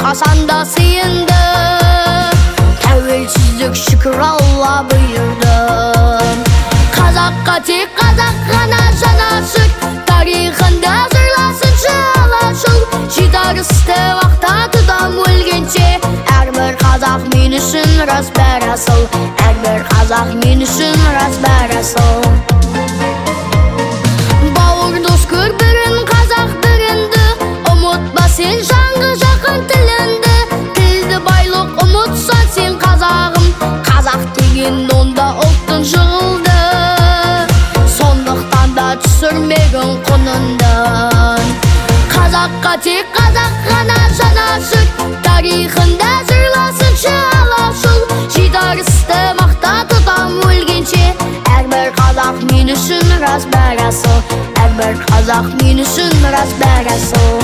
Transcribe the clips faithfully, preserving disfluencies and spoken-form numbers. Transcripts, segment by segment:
Hasanda sıyındı. Tevhelsizlik şükür Allah buyurdu. Kazakka tek kazak gana sanasın. Tarihinde hazırlasın çağlaşıl. Jidarısты vaqta tutam өлгенше. Әрбір қазақ мен үшін рас бәрі асыл. Әрбір қазақ мен үшін рас бәрі асыл. Бауыр дос көр бірін, қазақ бірінді. Ұмытпа сен жаңғы жақын тілінді. Тілді байлық ұмытсан сен қазағым. Қазақ деген онда ұлттың жығылды. Сондықтан да түсірмегін құнындан. Қазаққа тек қазақ ғана жанашыр. Тарихында жырласын алашыл. Жидарысты мақта тұтам өлгенше. Әрбір қазақ мен үшін рас бәрі асыл. Әрбір қазақ мен үшін рас бәрі асыл.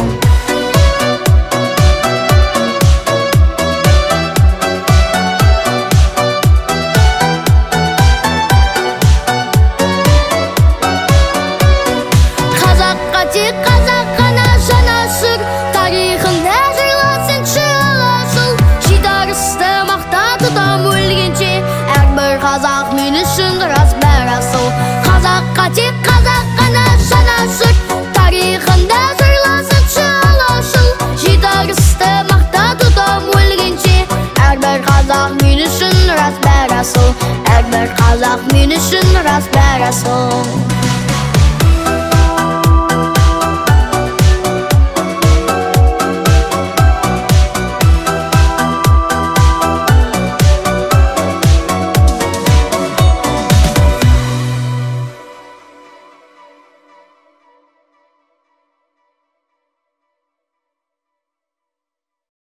Қазаққа тек қазақ ғана жанашыр. Тарихында жырласын алашыл. Жидарысты мақта тұтам өлгенше. Әрбір қазақ мен үшін рас бәрі асыл. Қазаққа тек қазақ ғана жанашыр. Тарихында жырласын алашыл. Жидарысты мақта тұтам өлгенше. Әрбір қазақ мен үшін рас бәрі асыл. Әрбір қазақ мен үшін рас бәрі асыл.